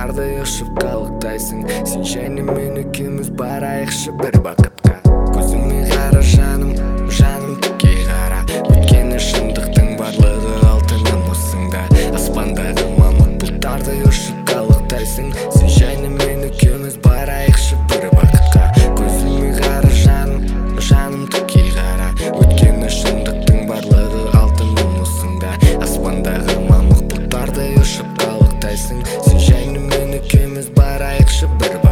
бұлтардай ұшып қалықтайсың. Сен және мен екеуміз барайықшы бір бақытқа. Көзіме қара жаным, жаным тіке қара. Өйткені шындықтың барлығы алтыным осыңда. Аспандағы мамық бұлтардай ұшып қалықтайсың. Сен және мен екеуміз барайықшы бір бақытқа. Көзіме қара жаным, жаным тіке қара. Өйткені шындықтың барлығы алтыным осыңда. Аспандағы мамық бұлтардай ұшып қалықтайсың. Сен және мен екеуміз барайықшы бір бақытқа.